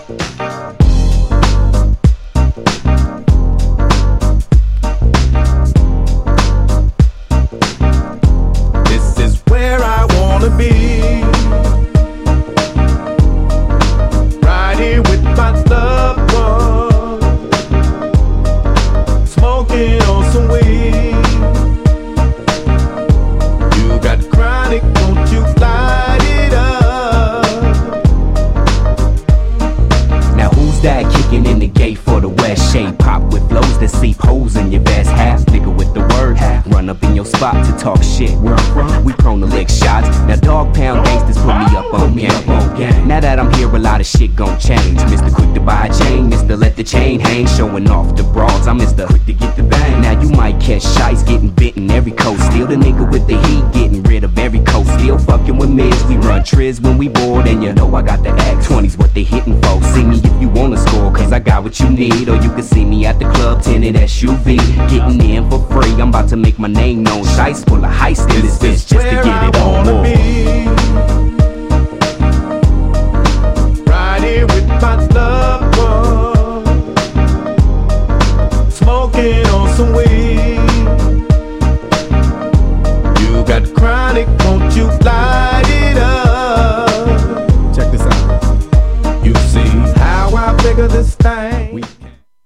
This is where I wanna be. Right here with my loved one, smoking on some weed. You got chronic, don't you light it up. Now who's that kicking in the gate for the West? Shade pop with flows that seep holes in your vest. Half nigga with the word, run up in your spot to talk shit. Where I'm from, we prone to lick shots. Now dog pound gangsters put me up on game. Now that I'm here, a lot of shit gon' change. Mr. Quick to buy a chain, Mr. Let the chain hang, showing off the broads. I'm Mr. Quick to get the bang. Now you might catch shites getting bitten every coast. Still the nigga with the heat, getting rid of every coast. Still fucking with mids, we run triz when we bored, and you know I got the X. 20's what they hitting for. See me if you wanna score, cause I got what you need. Or you can see me at the club, tinted SUV, getting in for free. I'm about to make my name known. Shites full of heist in this bitch just to get it on. Where I wanna be.